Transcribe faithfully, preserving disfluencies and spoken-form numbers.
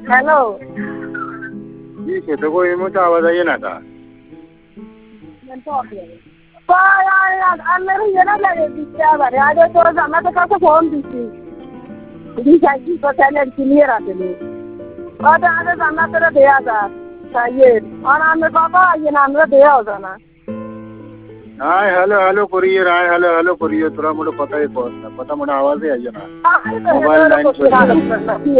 hello ठीक है तो कोई मुझे आवाज आई ना था मेरे ये ना लगे क्या बारे आज तो जाना तो कैसे फोन दी थी दी जाएगी तो चले क्लियर आते नहीं और आगे जाना तेरा दिया था चाहिए और हमें बाबा ये नाम रे दिया हो जाना hi hello hello courier hi hello hello courier थोड़ा मुझे पता ही पहुंचना पता मुझे आवाज ही आई ना मोबाइल लाइन